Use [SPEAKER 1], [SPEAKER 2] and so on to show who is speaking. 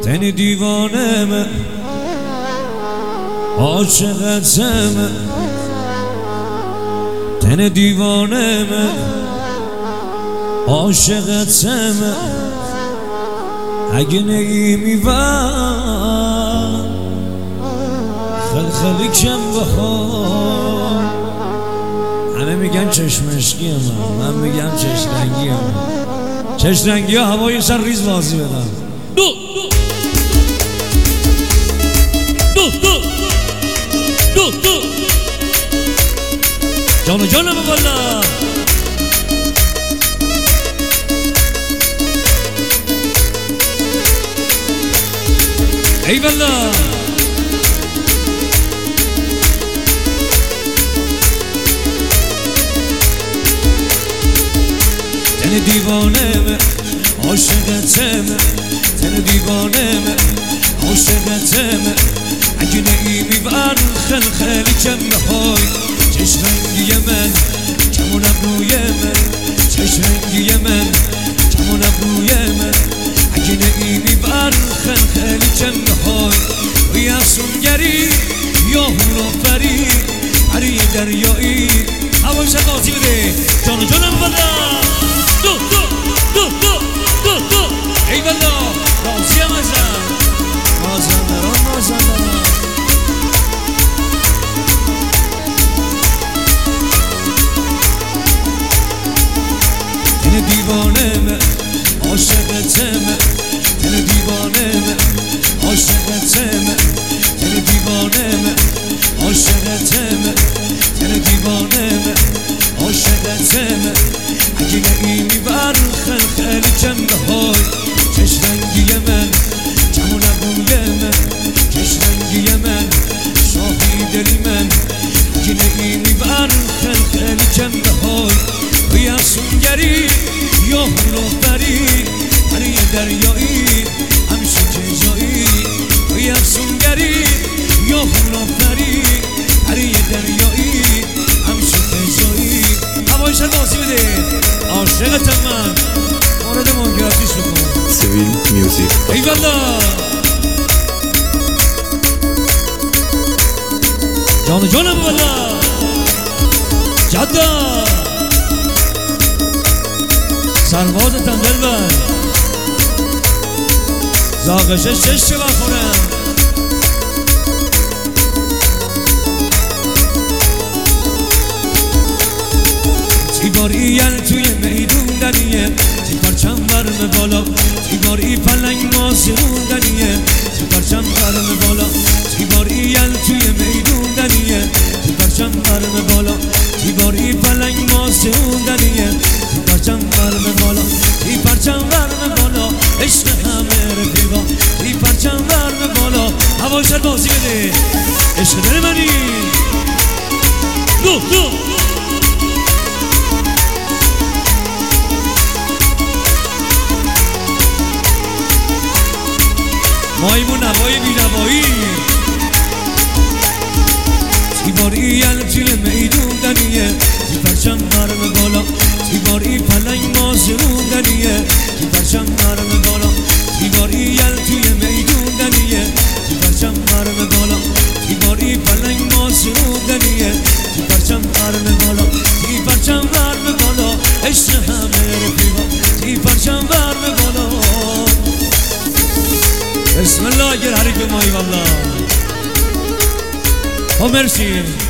[SPEAKER 1] تن دیوانم عاشقتم تن دیوانم عاشقتم اگه نیمیون خلخلی کم بخور. همه میگن چشمشکی من میگم چشرنگی چشرنگی ها هوای سر ریز بازی بدن. دو دو دو دو دو جانو جانم والا ای والا تن دیوانم عاشقتم تن دیوانم عاشقتم اگه نیمیون خلخلی کم بهای چشمنگی من کمون ابروی من چشمنگی من کمون ابروی من اگه نیمیون خلخلی کم بهای وی افسونگری یا هورافری هری دریایی هوای شقاطی بده جانو جانم والا دو دو دو دو دو دو ای والا راضی هم ازم مازندران مازندران تن دیوانم عاشقتم تن دیوانم عاشقتم تن دیوانم عاشقتم تن دیوانم عاشقتم اگه نیمیون خلخلی کم بهای چشمنگی من کمون ابروی من چشمنگی من شاهی دلی من اگه نیمیون خلخلی کم بهای وی افسونگری یا هورافری هری دریایی همیشه که جایی وی افسونگری یا هورافری هری دریایی همیشه که جایی هوای شد بازی بده عاشقتم من مورد منگراتیش بکن
[SPEAKER 2] سویل میوزیک
[SPEAKER 1] ای والا جانو جانم والا جدا سربازتم دلبر زاغشه شش بخورم تیباریل توی میدون دنیه تی پرچم برم بالا تیباری پلنگ ماسروندنیه تی پرچم برم بالا تیباریل توی میدون دنیه تی پرچم برم بالا تیباری پلنگ ماسروندنیه تی پرچم برم بالا تی پرچم برم بالا عشق همه رفیقا تی پرچم برم بالا هوا شد بازی بده عشق دل منی دو دو مایمون نوای بینوایی تیباریل توی میدون دنیه تی پرچم برم بالا تیباری پلنگ مازروندنیه تی پرچم برم بالا تیباریل توی میدون دنیه تی پرچم برم بالا تیباری پلنگ مازروندنیه تی پرچم برم بالا تی پرچم برم بالا عشق همه رفیقا تی پرچم برم بالا بسم الله اگر حریف مایی والله. مرسی.